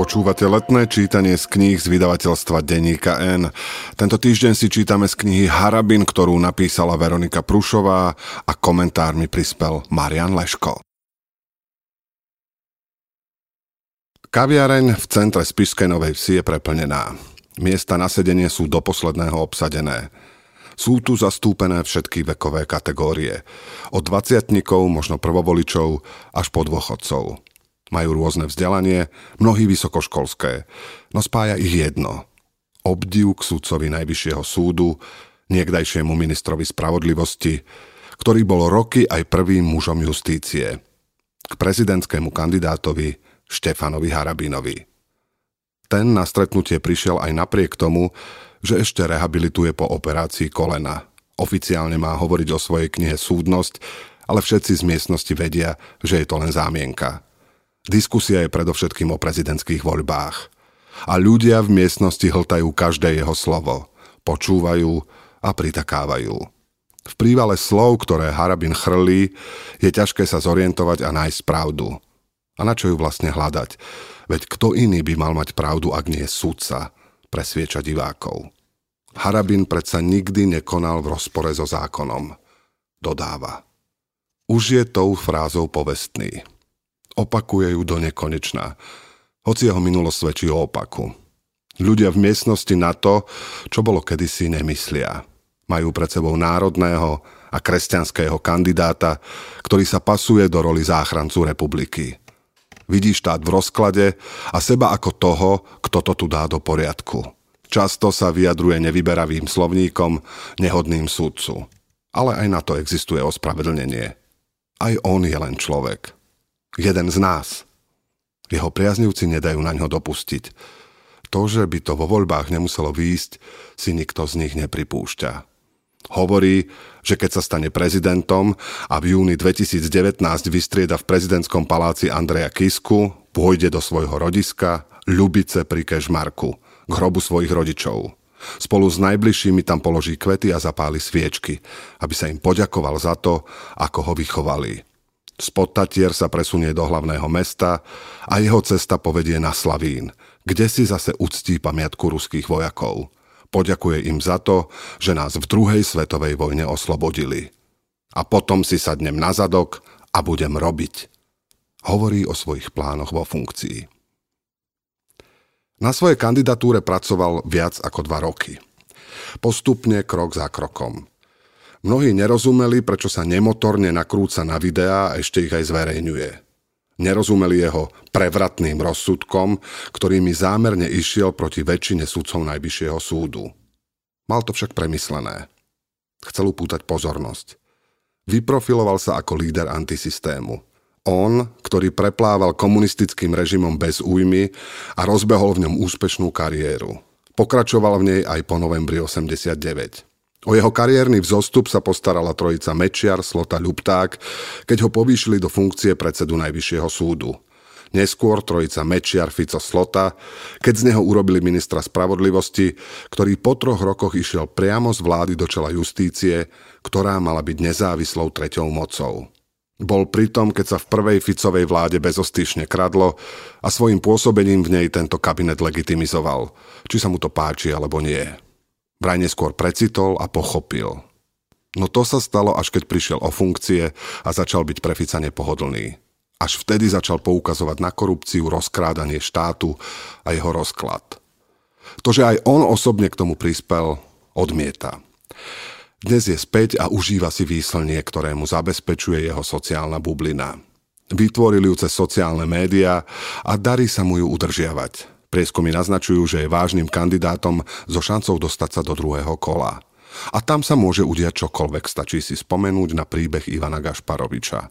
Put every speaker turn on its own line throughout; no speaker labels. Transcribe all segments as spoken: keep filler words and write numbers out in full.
Počúvate letné čítanie z kníh z vydavateľstva Denníka N. Tento týždeň si čítame z knihy Harabin, ktorú napísala Veronika Prušová, a komentármi prispel Marian Leško. Kaviareň v centre Spišskej Novej Vsi je preplnená. Miesta na sedenie sú do posledného obsadené. Sú tu zastúpené všetky vekové kategórie. Od dvadsiatnikov, možno prvovoličov, až po dôchodcov. Majú rôzne vzdelanie, mnohí vysokoškolské, no spája ich jedno. Obdiv k sudcovi Najvyššieho súdu, niekdajšiemu ministrovi spravodlivosti, ktorý bol roky aj prvým mužom justície. K prezidentskému kandidátovi Štefanovi Harabinovi. Ten na stretnutie prišiel aj napriek tomu, že ešte rehabilituje po operácii kolena. Oficiálne má hovoriť o svojej knihe Súdnosť, ale všetci z miestnosti vedia, že je to len zámienka. Diskusia je predovšetkým o prezidentských voľbách. A ľudia v miestnosti hltajú každé jeho slovo. Počúvajú a pritakávajú. V prívale slov, ktoré Harabin chrlí, je ťažké sa zorientovať a nájsť pravdu. A na čo ju vlastne hľadať? Veď kto iný by mal mať pravdu, ak nie sudca, presviedča divákov. Harabin predsa nikdy nekonal v rozpore so zákonom. Dodáva. Už je tou frázou povestný. Opakuje ju do nekonečna, hoci jeho minulosť svedčí o opaku. Ľudia v miestnosti na to, čo bolo kedysi, nemyslia. Majú pred sebou národného a kresťanského kandidáta, ktorý sa pasuje do roli záchrancu republiky. Vidí štát v rozklade a seba ako toho, kto to tu dá do poriadku. Často sa vyjadruje nevyberavým slovníkom, nehodným sudcu. Ale aj na to existuje ospravedlnenie. Aj on je len človek. Jeden z nás. Jeho priaznivci nedajú na ňo dopustiť. To, že by to vo voľbách nemuselo výjsť, si nikto z nich nepripúšťa. Hovorí, že keď sa stane prezidentom a v júni dvetisícdevätnásť vystrieda v prezidentskom paláci Andreja Kisku, pôjde do svojho rodiska Ľubice pri Kežmarku, k hrobu svojich rodičov. Spolu s najbližšími tam položí kvety a zapáli sviečky, aby sa im poďakoval za to, ako ho vychovali. Spod Tatier sa presunie do hlavného mesta a jeho cesta povedie na Slavín, kde si zase uctí pamiatku ruských vojakov. Poďakuje im za to, že nás v druhej svetovej vojne oslobodili. A potom si sadnem na zadok a budem robiť. Hovorí o svojich plánoch vo funkcii. Na svojej kandidatúre pracoval viac ako dva roky. Postupne, krok za krokom. Mnohí nerozumeli, prečo sa nemotorne nakrúca na videá a ešte ich aj zverejňuje. Nerozumeli jeho prevratným rozsudkom, ktorými zámerne išiel proti väčšine sudcov Najvyššieho súdu. Mal to však premyslené. Chcel upútať pozornosť. Vyprofiloval sa ako líder antisystému. On, ktorý preplával komunistickým režimom bez újmy a rozbehol v ňom úspešnú kariéru. Pokračoval v nej aj po novembri osemdesiatdeväť. O jeho kariérny vzostup sa postarala trojica Mečiar, Slota, Ľupták, keď ho povýšili do funkcie predsedu Najvyššieho súdu. Neskôr trojica Mečiar, Fico, Slota, keď z neho urobili ministra spravodlivosti, ktorý po troch rokoch išiel priamo z vlády do čela justície, ktorá mala byť nezávislou treťou mocou. Bol pritom, keď sa v prvej Ficovej vláde bezostyšne kradlo a svojím pôsobením v nej tento kabinet legitimizoval, či sa mu to páči alebo nie. Vraj neskôr precitol a pochopil. No to sa stalo, až keď prišiel o funkcie a začal byť pre Fica nepohodlný. Až vtedy začal poukazovať na korupciu, rozkrádanie štátu a jeho rozklad. To, že aj on osobne k tomu prispel, odmieta. Dnes je späť a užíva si výslnie, ktoré mu zabezpečuje jeho sociálna bublina. Vytvoril ju cez sociálne médiá a darí sa mu ju udržiavať. Prieskumy naznačujú, že je vážnym kandidátom so šancou dostať sa do druhého kola. A tam sa môže udiať čokoľvek, stačí si spomenúť na príbeh Ivana Gašparoviča.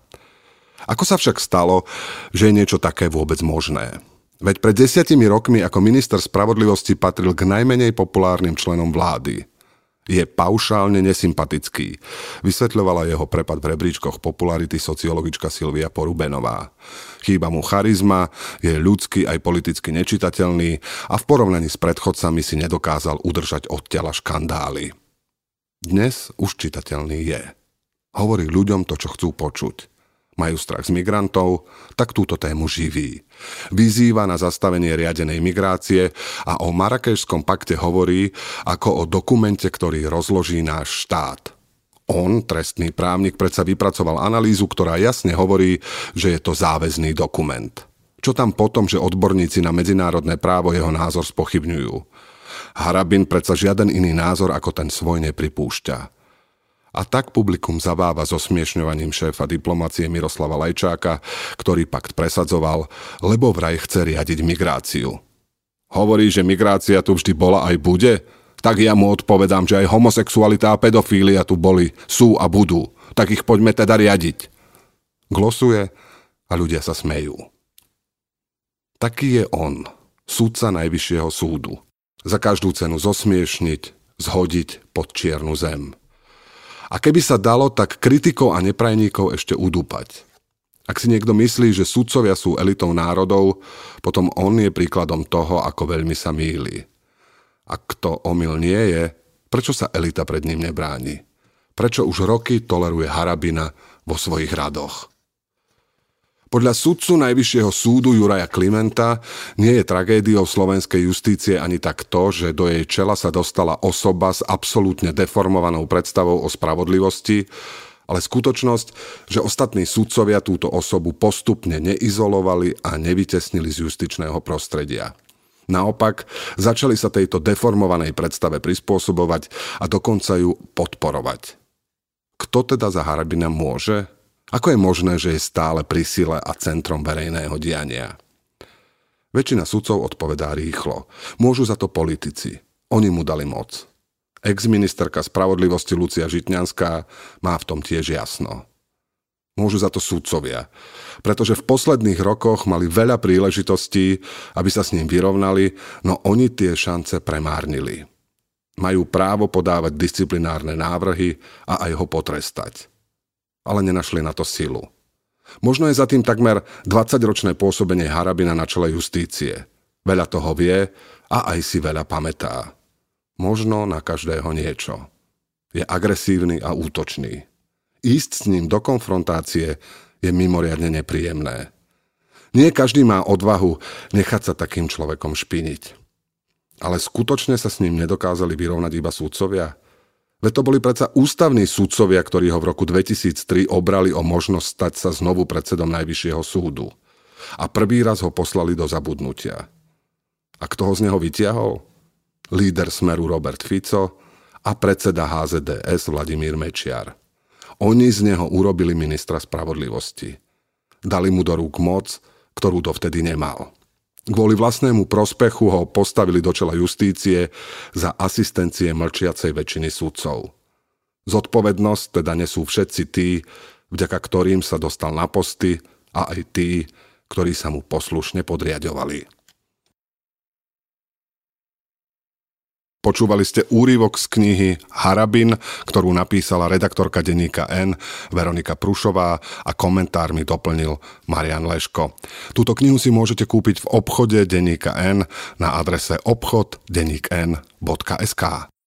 Ako sa však stalo, že je niečo také vôbec možné? Veď pred desiatimi rokmi ako minister spravodlivosti patril k najmenej populárnym členom vlády. Je paušálne nesympatický, vysvetľovala jeho prepad v rebríčkoch popularity sociologička Silvia Porubenová. Chýba mu charizma, je ľudský aj politicky nečitateľný a v porovnaní s predchodcami si nedokázal udržať od tela škandály. Dnes už čitateľný je. Hovorí ľuďom to, čo chcú počuť. majú strach z migrantov, tak túto tému živí. Vyzýva na zastavenie riadenej migrácie a o Marrakešskom pakte hovorí ako o dokumente, ktorý rozloží náš štát. On, trestný právnik, predsa vypracoval analýzu, ktorá jasne hovorí, že je to záväzný dokument. Čo tam potom, že odborníci na medzinárodné právo jeho názor spochybňujú? Harabin predsa žiaden iný názor ako ten svoj nepripúšťa. A tak publikum zabáva so smiešňovaním šéfa diplomacie Miroslava Lajčáka, ktorý pakt presadzoval, lebo vraj chce riadiť migráciu. Hovorí, že migrácia tu vždy bola aj bude? Tak ja mu odpovedám, že aj homosexualita a pedofília tu boli, sú a budú. Tak ich poďme teda riadiť. Glosuje a ľudia sa smejú. Taký je on, sudca Najvyššieho súdu. Za každú cenu zosmiešniť, zhodiť pod čiernu zem. A keby sa dalo, tak kritikov a neprajníkov ešte udúpať. Ak si niekto myslí, že sudcovia sú elitou národov, potom on je príkladom toho, ako veľmi sa mýli. Ak to omyl nie je, prečo sa elita pred ním nebráni? Prečo už roky toleruje Harabina vo svojich radoch? Podľa sudcu Najvyššieho súdu Juraja Klimenta nie je tragédiou slovenskej justície ani tak to, že do jej čela sa dostala osoba s absolútne deformovanou predstavou o spravodlivosti, ale skutočnosť, že ostatní sudcovia túto osobu postupne neizolovali a nevytesnili z justičného prostredia. Naopak, začali sa tejto deformovanej predstave prispôsobovať a dokonca ju podporovať. Kto teda za Harabina môže? Ako je možné, že je stále pri sile a centrom verejného diania? Väčšina sudcov odpovedá rýchlo. Môžu za to politici. Oni mu dali moc. Ex-ministerka spravodlivosti Lucia Žitňanská má v tom tiež jasno. Môžu za to sudcovia, pretože v posledných rokoch mali veľa príležitostí, aby sa s ním vyrovnali, no oni tie šance premárnili. Majú právo podávať disciplinárne návrhy a aj ho potrestať. Ale nenašli na to silu. Možno je za tým takmer dvadsaťročné pôsobenie Harabina na čele justície. Veľa toho vie a aj si veľa pamätá. Možno na každého niečo. Je agresívny a útočný. Ísť s ním do konfrontácie je mimoriadne nepríjemné. Nie každý má odvahu nechať sa takým človekom špiniť. Ale skutočne sa s ním nedokázali vyrovnať iba sudcovia? Veď to boli predsa ústavní sudcovia, ktorí ho v roku dvetisíctri obrali o možnosť stať sa znovu predsedom Najvyššieho súdu. A prvý raz ho poslali do zabudnutia. A kto ho z neho vytiahol? Líder Smeru Robert Fico a predseda há zet dé es Vladimír Mečiar. Oni z neho urobili ministra spravodlivosti. Dali mu do rúk moc, ktorú dovtedy nemal. Kvôli vlastnému prospechu ho postavili do čela justície za asistencie mlčiacej väčšiny sudcov. Zodpovednosť teda nesú všetci tí, vďaka ktorým sa dostal na posty, a aj tí, ktorí sa mu poslušne podriaďovali. Počúvali ste úryvok z knihy Harabin, ktorú napísala redaktorka denníka N Veronika Prušová a komentármi doplnil Marian Leško. Túto knihu si môžete kúpiť v obchode denníka N na adrese obchod denník n bodka es ká.